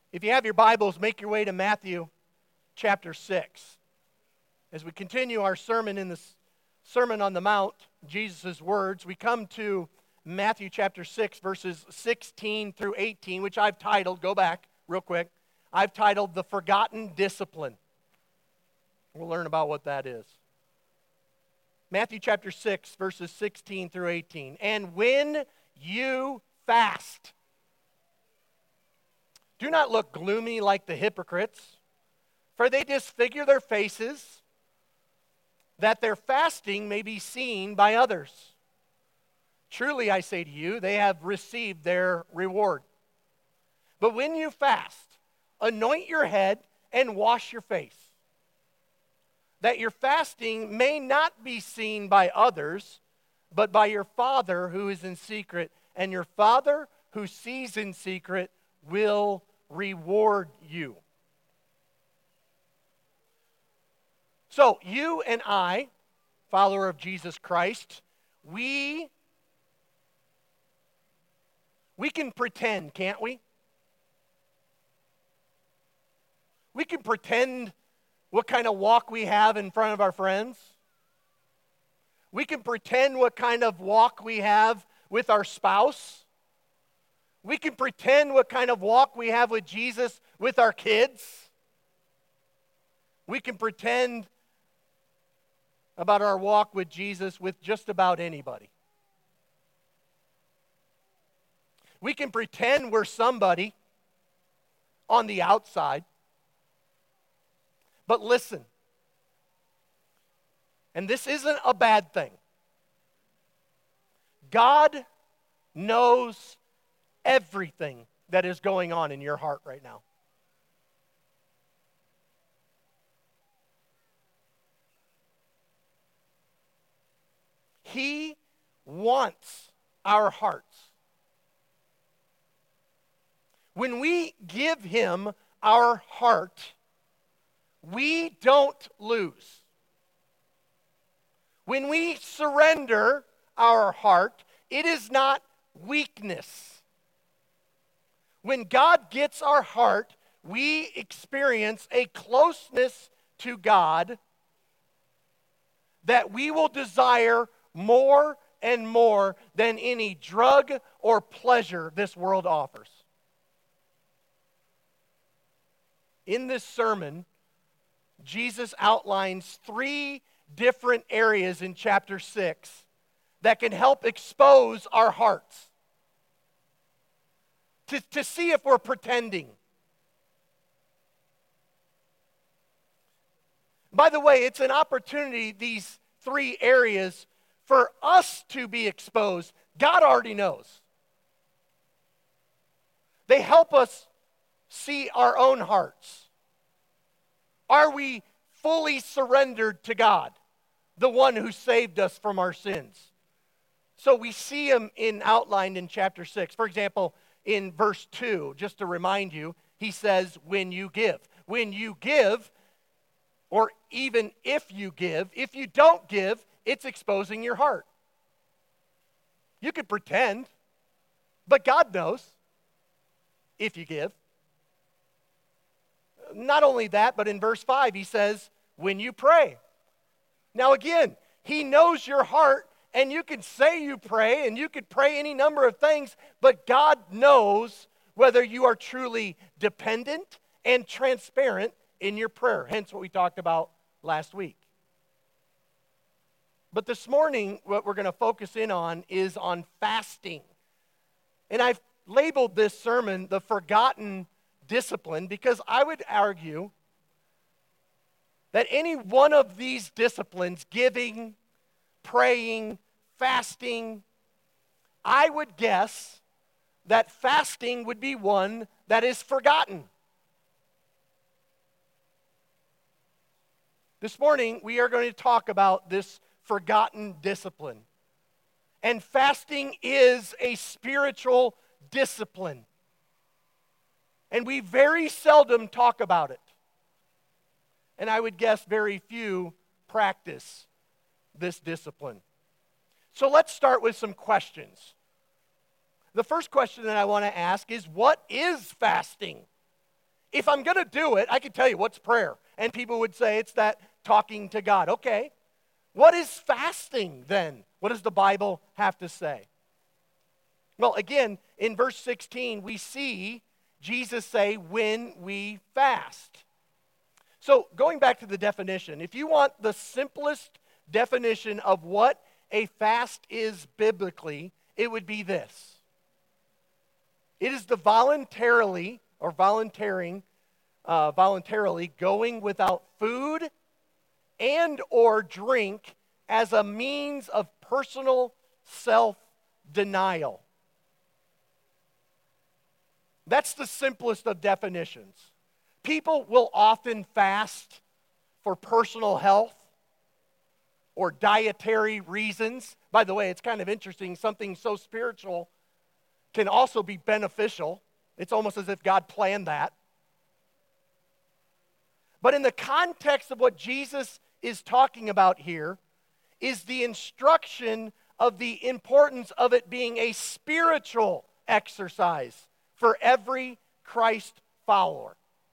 If you have your Bibles, make your way to Matthew chapter 6. As we continue our sermon in the Sermon on the Mount, Jesus' words, we come to Matthew chapter 6, verses 16 through 18, which I've titled, go back real quick, I've titled The Forgotten Discipline. We'll learn about what that is. Matthew chapter 6, verses 16 through 18. And when you fast, do not look gloomy like the hypocrites, for they disfigure their faces, that their fasting may be seen by others. Truly, I say to you, they have received their reward. But when you fast, anoint your head and wash your face, that your fasting may not be seen by others, but by your Father who is in secret, and your Father who sees in secret will reward you. So, you and I, follower of Jesus Christ, we can pretend, can't we? We can pretend what kind of walk we have in front of our friends. We can pretend what kind of walk we have with our spouse. We can pretend what kind of walk we have with Jesus with our kids. We can pretend about our walk with Jesus with just about anybody. We can pretend we're somebody on the outside. But listen, and this isn't a bad thing. God knows everything that is going on in your heart right now. He wants our hearts. When we give Him our heart, we don't lose. When we surrender our heart, it is not weakness. When God gets our heart, we experience a closeness to God that we will desire more and more than any drug or pleasure this world offers. In this sermon, Jesus outlines 3 different areas in chapter 6 that can help expose our hearts. To see if we're pretending. By the way, it's an opportunity, these 3 areas, for us to be exposed. God already knows. They help us see our own hearts. Are we fully surrendered to God, the one who saved us from our sins? So we see them outlined in chapter 6. For example, in verse 2, just to remind you, he says, when you give. When you give, or even if you don't give, it's exposing your heart. You could pretend, but God knows if you give. Not only that, but in verse 5, he says, when you pray. Now again, he knows your heart, and you can say you pray, and you could pray any number of things, but God knows whether you are truly dependent and transparent in your prayer. Hence what we talked about last week. But this morning, what we're going to focus in on is on fasting. And I've labeled this sermon The Forgotten Discipline because I would argue that any one of these disciplines, giving, praying, fasting, I would guess that fasting would be one that is forgotten. This morning, we are going to talk about this forgotten discipline. And fasting is a spiritual discipline. And we very seldom talk about it. And I would guess very few practice this discipline. So let's start with some questions. The first question that I want to ask is, what is fasting? If I'm going to do it, I can tell you what's prayer. And people would say it's that talking to God. Okay. What is fasting then? What does the Bible have to say? Well, again, in verse 16, we see Jesus say, when we fast. So going back to the definition, if you want the simplest definition of what a fast is biblically, it would be this. It is the voluntarily going without food and or drink as a means of personal self-denial. That's the simplest of definitions. People will often fast for personal health or dietary reasons. By the way, it's kind of interesting. Something so spiritual can also be beneficial. It's almost as if God planned that. But in the context of what Jesus is talking about here is the instruction of the importance of it being a spiritual exercise for every Christ follower.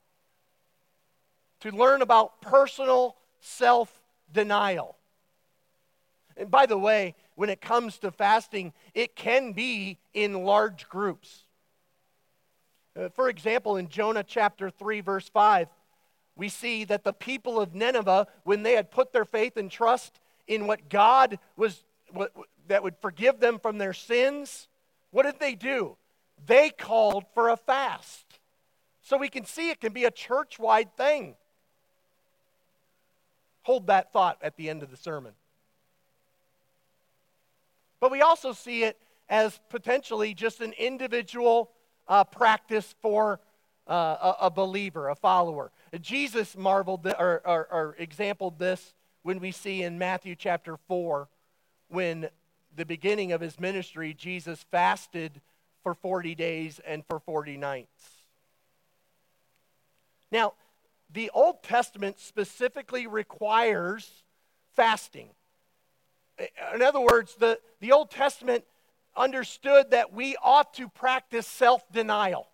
To learn about personal self-denial. And by the way, when it comes to fasting, it can be in large groups. For example, in Jonah chapter 3, verse 5, we see that the people of Nineveh, when they had put their faith and trust in what God was, that would forgive them from their sins, what did they do? They called for a fast. So we can see it can be a church-wide thing. Hold that thought at the end of the sermon. But we also see it as potentially just an individual practice for a believer, a follower. Jesus marveled or exampled this when we see in Matthew chapter 4, when the beginning of his ministry, Jesus fasted for 40 days and for 40 nights. Now, the Old Testament specifically requires fasting. In other words, the Old Testament understood that we ought to practice self-denial.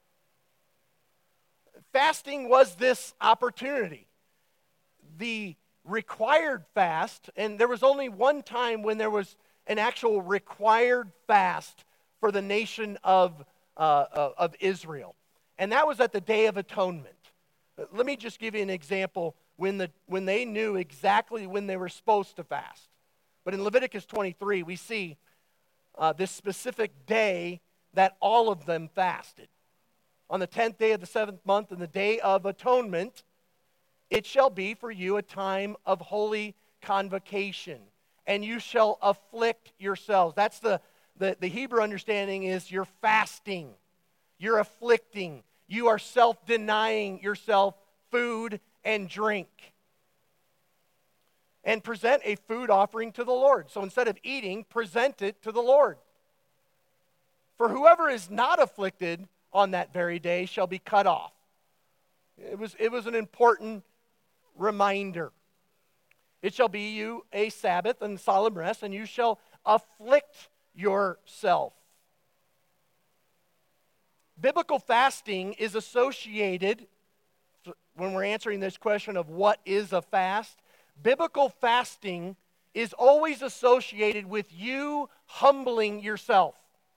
Fasting was this opportunity. The required fast, and there was only one time when there was an actual required fast for the nation of Israel, and that was at the Day of Atonement. Let me just give you an example when they knew exactly when they were supposed to fast. But in Leviticus 23, we see this specific day that all of them fasted. On the 10th day of the 7th month, in the Day of Atonement, it shall be for you a time of holy convocation, and you shall afflict yourselves. That's the Hebrew understanding is you're fasting, you're afflicting, you are self-denying yourself food and drink. And present a food offering to the Lord. So instead of eating, present it to the Lord. For whoever is not afflicted on that very day shall be cut off. It was an important reminder. It shall be you a Sabbath and solemn rest, and you shall afflict yourself. Biblical fasting is associated, when we're answering this question of what is a fast, biblical fasting is always associated with you humbling yourself.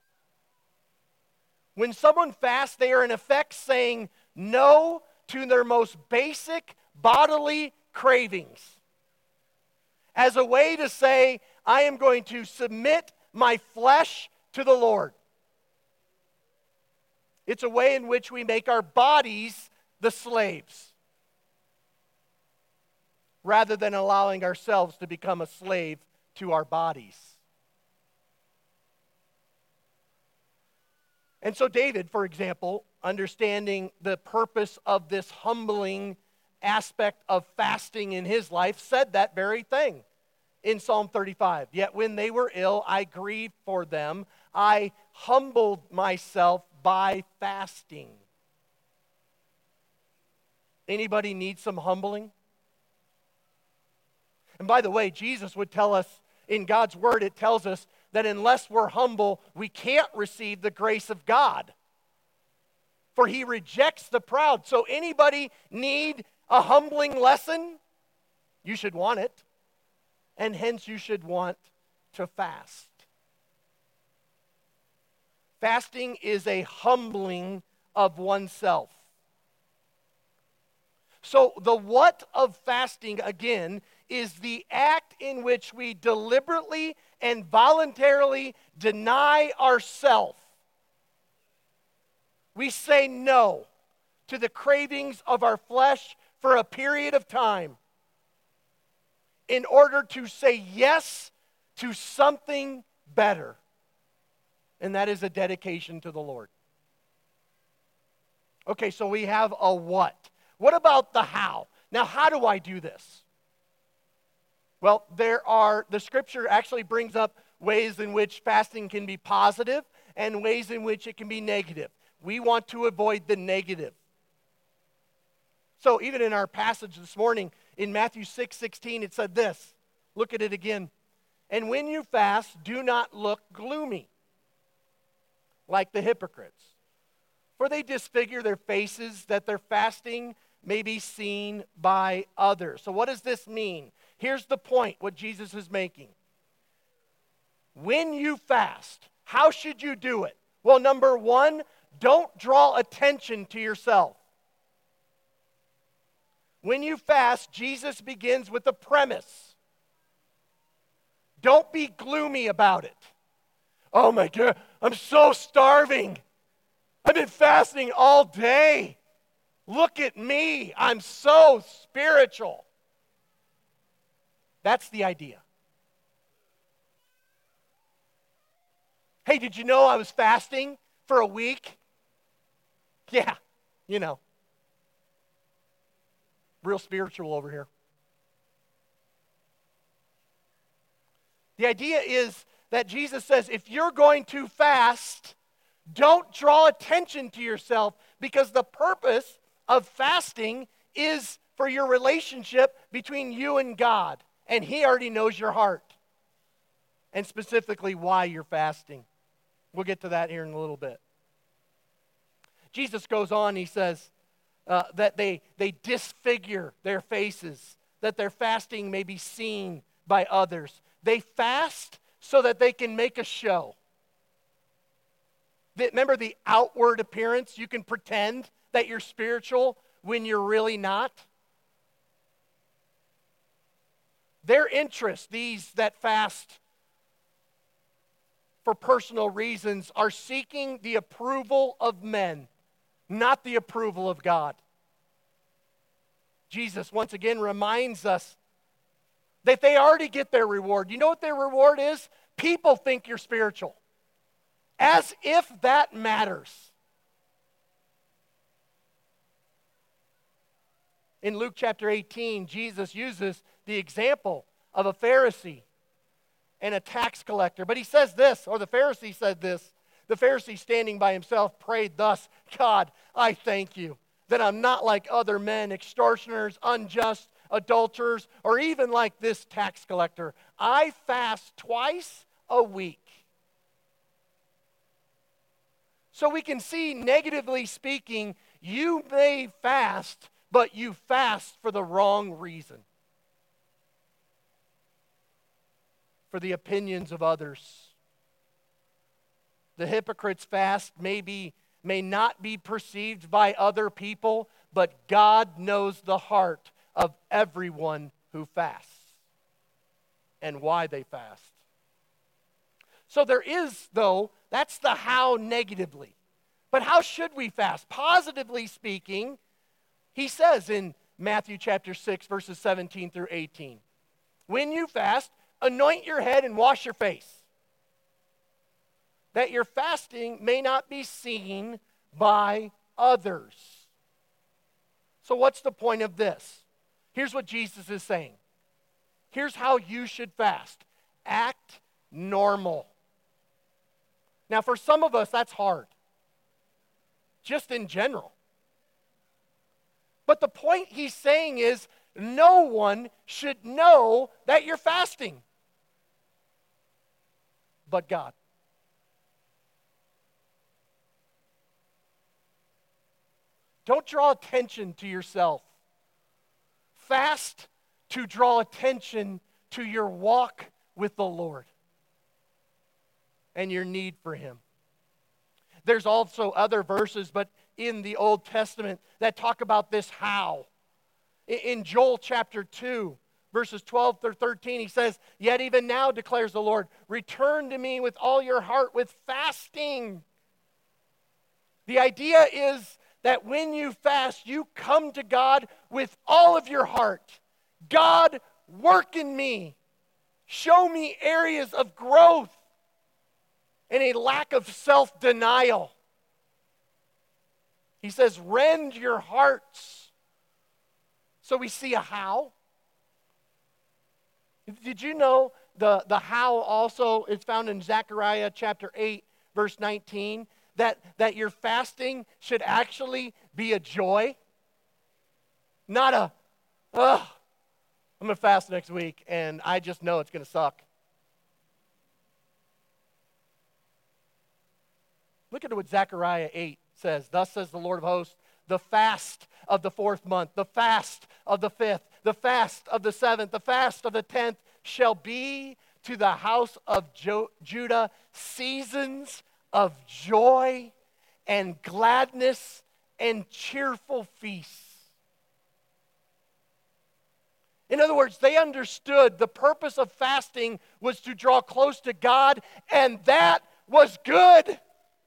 When someone fasts, they are in effect saying no to their most basic bodily cravings. As a way to say, I am going to submit my flesh to the Lord. It's a way in which we make our bodies the slaves, rather than allowing ourselves to become a slave to our bodies. And so David, for example, understanding the purpose of this humbling aspect of fasting in his life, said that very thing in Psalm 35. Yet when they were ill, I grieved for them. I humbled myself by fasting. Anybody need some humbling? And by the way, Jesus would tell us, in God's word, it tells us that unless we're humble, we can't receive the grace of God. for he rejects the proud. So anybody need a humbling lesson? You should want it. And hence you should want to fast. Fasting is a humbling of oneself. So the what of fasting, again, is the act in which we deliberately and voluntarily deny ourselves. We say no to the cravings of our flesh for a period of time in order to say yes to something better. And that is a dedication to the Lord. Okay, so we have a what. What about the how? Now, how do I do this? Well, the scripture actually brings up ways in which fasting can be positive and ways in which it can be negative. We want to avoid the negative. So even in our passage this morning, in Matthew 6:16, it said this. Look at it again. And when you fast, do not look gloomy, like the hypocrites. For they disfigure their faces, that their fasting may be seen by others. So what does this mean? Here's the point, what Jesus is making. When you fast, how should you do it? Well, number one, don't draw attention to yourself. When you fast, Jesus begins with a premise. Don't be gloomy about it. Oh my God, I'm so starving. I've been fasting all day. Look at me. I'm so spiritual. That's the idea. Hey, did you know I was fasting for a week? Yeah, real spiritual over here. The idea is that Jesus says, if you're going to fast, don't draw attention to yourself, because the purpose of fasting is for your relationship between you and God. And He already knows your heart. And specifically why you're fasting. We'll get to that here in a little bit. Jesus goes on, He says that they disfigure their faces, that their fasting may be seen by others. They fast so that they can make a show. Remember the outward appearance? You can pretend that you're spiritual when you're really not. Their interest, these that fast for personal reasons, are seeking the approval of men, not the approval of God. Jesus once again reminds us that they already get their reward. You know what their reward is? People think you're spiritual. As if that matters. In Luke chapter 18, Jesus uses the example of a Pharisee and a tax collector. But he says this, or the Pharisee said this. The Pharisee, standing by himself, prayed thus, God, I thank you that I'm not like other men, extortioners, unjust, adulterers, or even like this tax collector. I fast twice a week. So we can see, negatively speaking, you may fast, but you fast for the wrong reason. For the opinions of others. The hypocrite's fast may not be perceived by other people, but God knows the heart of everyone who fasts and why they fast. So there is, though, that's the how negatively. But how should we fast? Positively speaking, He says in Matthew chapter 6, verses 17 through 18, when you fast, anoint your head and wash your face, that your fasting may not be seen by others. So what's the point of this? Here's what Jesus is saying. Here's how you should fast. Act normal. Now, for some of us, that's hard. Just in general. But the point He's saying is, no one should know that you're fasting but God. Don't draw attention to yourself. Fast to draw attention to your walk with the Lord and your need for Him. There's also other verses, but in the Old Testament that talk about this how. In Joel chapter 2, verses 12 through 13, he says, "Yet even now, declares the Lord, return to me with all your heart with fasting." The idea is that when you fast, you come to God with all of your heart. God, work in me. Show me areas of growth and a lack of self-denial. He says, rend your hearts. So we see a how. Did you know the how also is found in Zechariah chapter 8, verse 19? That your fasting should actually be a joy, not a, I'm going to fast next week and I just know it's going to suck. Look at what Zechariah 8 says. Thus says the Lord of hosts, the fast of the 4th month, the fast of the 5th, the fast of the 7th, the fast of the 10th shall be to the house of Judah seasons of joy and gladness and cheerful feasts. In other words, they understood the purpose of fasting was to draw close to God, and that was good.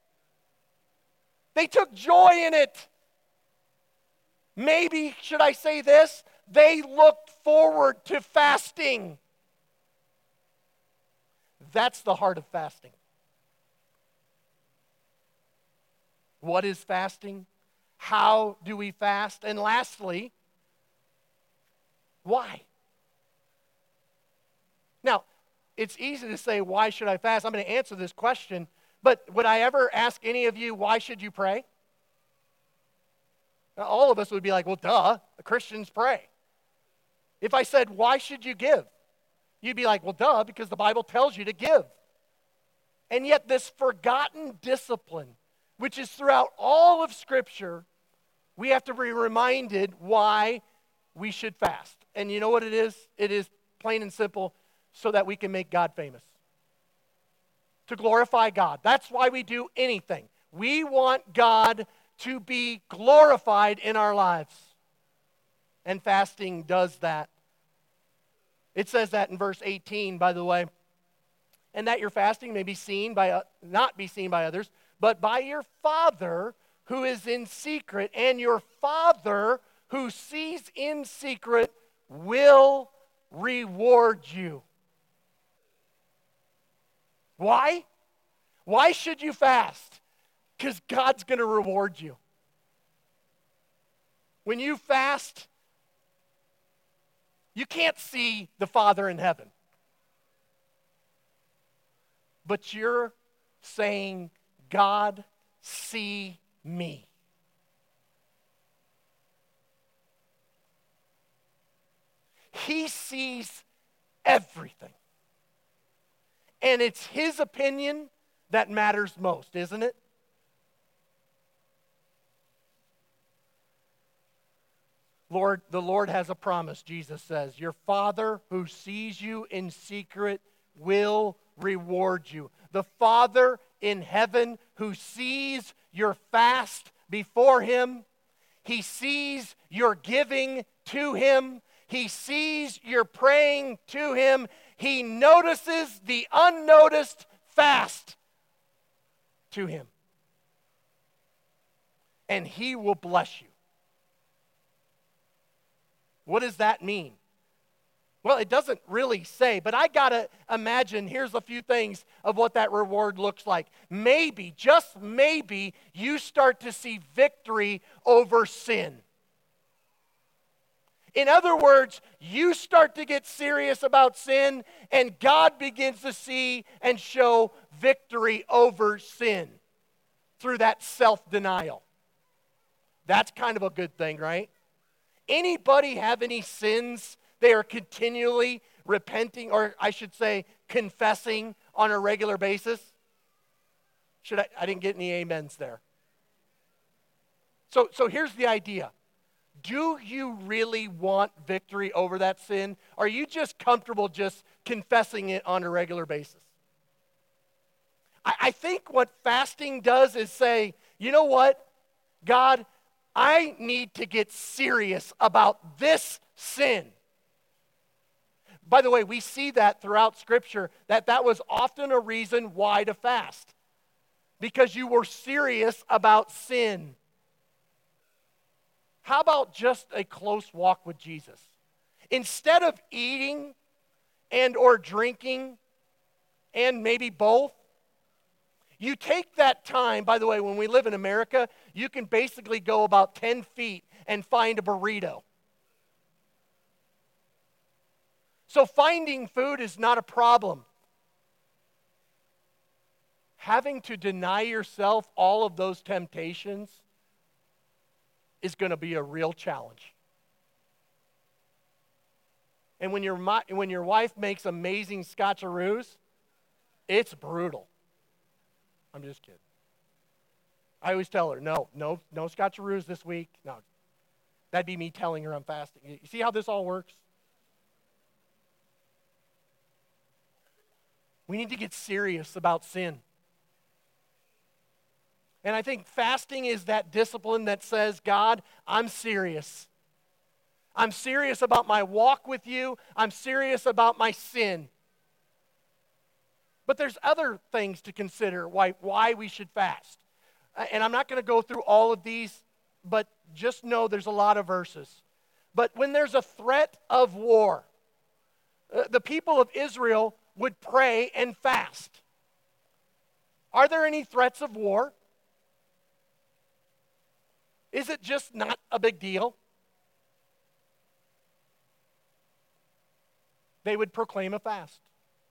They took joy in it. Maybe, should I say this? They looked forward to fasting. That's the heart of fasting. What is fasting? How do we fast? And lastly, why? Now, it's easy to say, why should I fast? I'm going to answer this question, but would I ever ask any of you, why should you pray? Now, all of us would be like, well, duh, the Christians pray. If I said, why should you give? You'd be like, well, duh, because the Bible tells you to give. And yet this forgotten discipline, which is throughout all of Scripture, we have to be reminded why we should fast. And you know what it is? It is plain and simple so that we can make God famous. To glorify God. That's why we do anything. We want God to be glorified in our lives. And fasting does that. It says that in verse 18, by the way. And that your fasting may be seen by, not be seen by others, but by your Father who is in secret, and your Father who sees in secret will reward you. Why? Why should you fast? Because God's going to reward you. When you fast, you can't see the Father in heaven. But you're saying, God, see me. He sees everything. And it's His opinion that matters most, isn't it? Lord, the Lord has a promise, Jesus says. Your Father who sees you in secret will reward you. The Father in heaven who sees your fast before Him, He sees your giving to Him, He sees your praying to Him, He notices the unnoticed fast to Him. And He will bless you. What does that mean? Well, it doesn't really say, but I got to imagine, here's a few things of what that reward looks like. Maybe, just maybe, you start to see victory over sin. In other words, you start to get serious about sin, and God begins to see and show victory over sin through that self-denial. That's kind of a good thing, right? Anybody have any sins they are continually repenting, or I should say confessing on a regular basis? I didn't get any amens there. So here's the idea. Do you really want victory over that sin? Or are you just comfortable just confessing it on a regular basis? I think what fasting does is say, you know what, God, I need to get serious about this sin. By the way, we see that throughout Scripture, that was often a reason why to fast. Because you were serious about sin. How about just a close walk with Jesus? Instead of eating and or drinking, and maybe both, you take that time. By the way, when we live in America, you can basically go about 10 feet and find a burrito. So finding food is not a problem. Having to deny yourself all of those temptations is going to be a real challenge. And when your wife makes amazing scotcheroos, it's brutal. I'm just kidding. I always tell her, no scotcheroos this week. No, that'd be me telling her I'm fasting. You see how this all works? We need to get serious about sin. And I think fasting is that discipline that says, God, I'm serious. I'm serious about my walk with you. I'm serious about my sin. But there's other things to consider why we should fast. And I'm not going to go through all of these, but just know there's a lot of verses. But when there's a threat of war, the people of Israel would pray and fast. Are there any threats of war? Is it just not a big deal? They would proclaim a fast.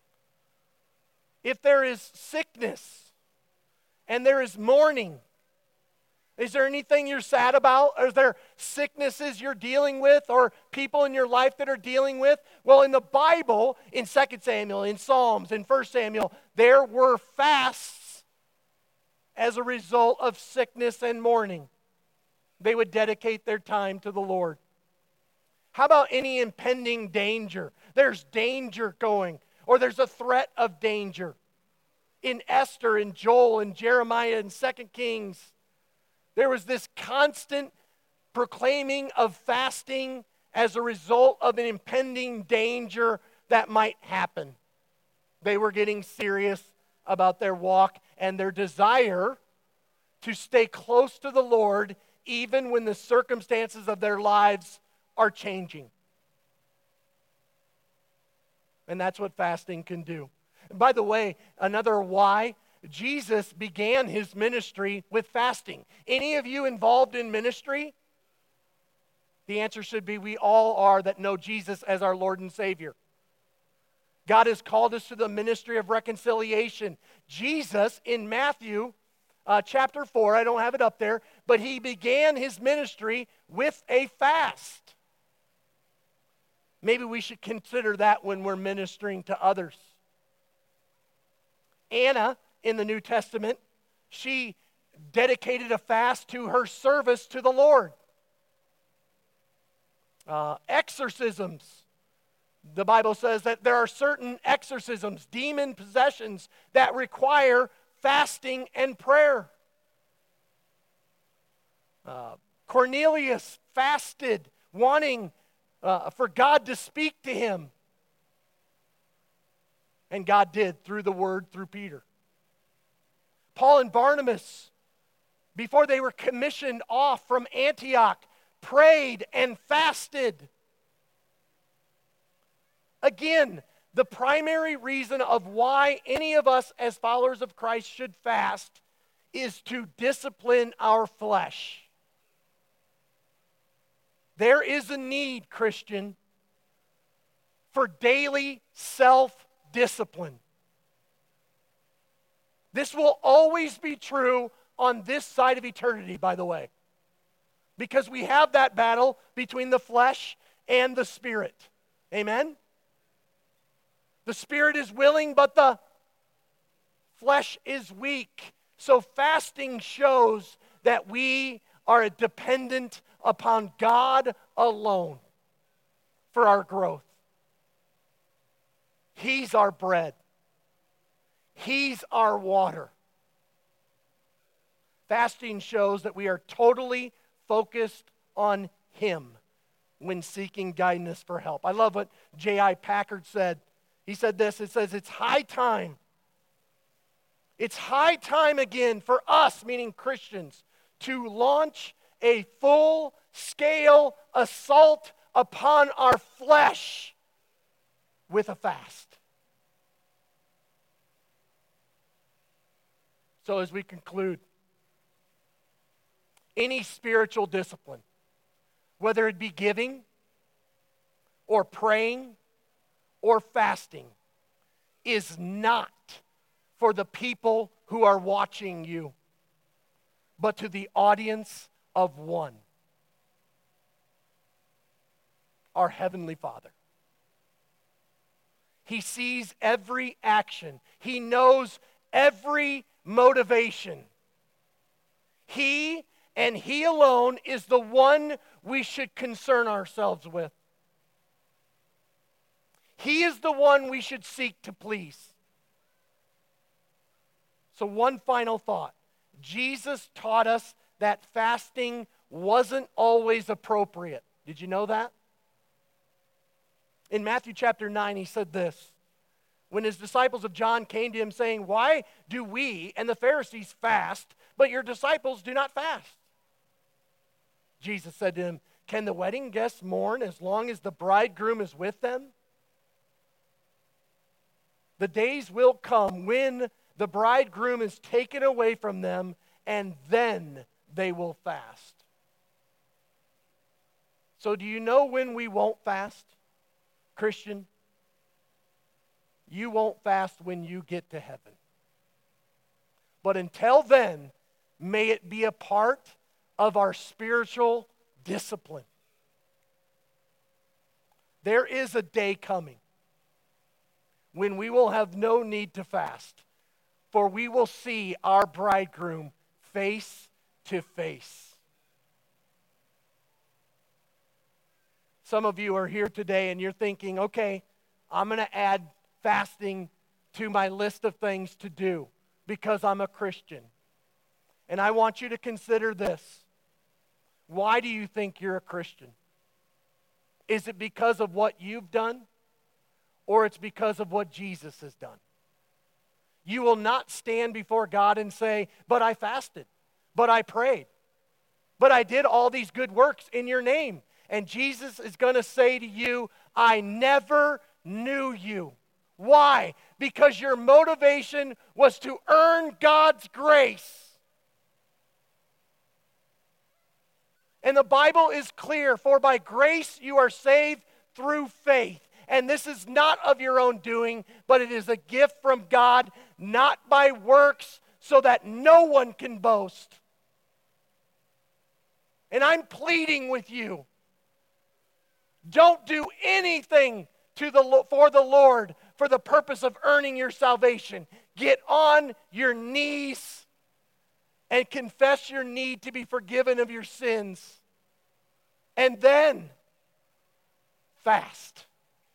If there is sickness and there is mourning, is there anything you're sad about? Is there sicknesses you're dealing with or people in your life that are dealing with? Well, in the Bible, in 2 Samuel, in Psalms, in 1 Samuel, there were fasts as a result of sickness and mourning. They would dedicate their time to the Lord. How about any impending danger? There's danger going, or there's a threat of danger. In Esther, in Joel, in Jeremiah, in 2 Kings, there was this constant proclaiming of fasting as a result of an impending danger that might happen. They were getting serious about their walk and their desire to stay close to the Lord even when the circumstances of their lives are changing. And that's what fasting can do. And by the way, another why, Jesus began his ministry with fasting. Any of you involved in ministry? The answer should be we all are that know Jesus as our Lord and Savior. God has called us to the ministry of reconciliation. Jesus, in Matthew chapter 4, I don't have it up there, but he began his ministry with a fast. Maybe we should consider that when we're ministering to others. Anna, in the New Testament, she dedicated a fast to her service to the Lord. Exorcisms. The Bible says that there are certain exorcisms, demon possessions, that require fasting and prayer. Cornelius fasted, wanting for God to speak to him. And God did through the word, through Peter. Paul and Barnabas, before they were commissioned off from Antioch, prayed and fasted. Again, the primary reason of why any of us as followers of Christ should fast is to discipline our flesh. There is a need, Christian, for daily self-discipline. This will always be true on this side of eternity, by the way, because we have that battle between the flesh and the spirit. Amen? The spirit is willing, but the flesh is weak. So fasting shows that we are dependent upon God alone for our growth. He's our bread. He's our water. Fasting shows that we are totally focused on Him when seeking guidance for help. I love what J.I. Packard said. He said this, it says, it's high time. It's high time again for us, meaning Christians, to launch a full-scale assault upon our flesh with a fast. So as we conclude, any spiritual discipline, whether it be giving or praying or fasting, is not for the people who are watching you, but to the audience of one, our Heavenly Father. He sees every action. He knows every motivation. He and He alone is the one we should concern ourselves with. He is the one we should seek to please. So one final thought. Jesus taught us that fasting wasn't always appropriate. Did you know that? In Matthew chapter 9, He said this. When His disciples of John came to Him saying, "Why do we and the Pharisees fast, but your disciples do not fast?" Jesus said to him, "Can the wedding guests mourn as long as the bridegroom is with them? The days will come when the bridegroom is taken away from them, and then they will fast." So do you know when we won't fast, Christian? You won't fast when you get to heaven. But until then, may it be a part of our spiritual discipline. There is a day coming when we will have no need to fast, for we will see our bridegroom face to face. Some of you are here today and you're thinking, okay, I'm going to add fasting to my list of things to do because I'm a Christian. And I want you to consider this. Why do you think you're a Christian? Is it because of what you've done, or it's because of what Jesus has done? You will not stand before God and say, "But I fasted, but I prayed, but I did all these good works in your name." And Jesus is going to say to you, "I never knew you." Why? Because your motivation was to earn God's grace. And the Bible is clear, for by grace you are saved through faith. And this is not of your own doing, but it is a gift from God, not by works, so that no one can boast. And I'm pleading with you, don't do anything for the Lord for the purpose of earning your salvation. Get on your knees and confess your need to be forgiven of your sins. And then fast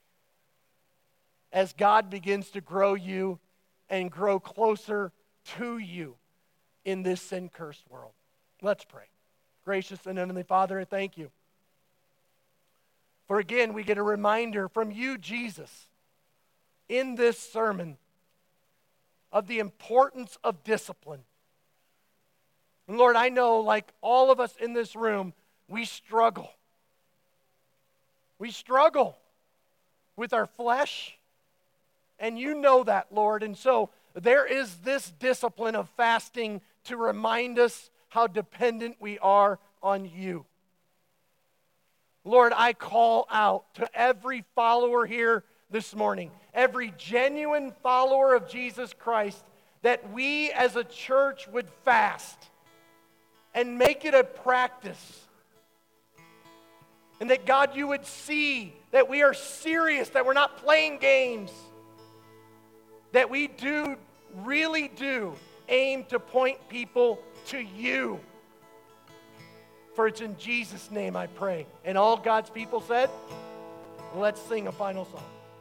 as God begins to grow you and grow closer to you in this sin-cursed world. Let's pray. Gracious and Heavenly Father, I thank you. For again, we get a reminder from you, Jesus, in this sermon of the importance of discipline. And Lord, I know, like all of us in this room, we struggle. We struggle with our flesh, and you know that, Lord. And so there is this discipline of fasting to remind us how dependent we are on you. Lord, I call out to every follower here this morning, every genuine follower of Jesus Christ, that we as a church would fast and make it a practice. And that, God, you would see that we are serious, that we're not playing games, that we really do aim to point people to you. For it's in Jesus' name I pray. And all God's people said, let's sing a final song.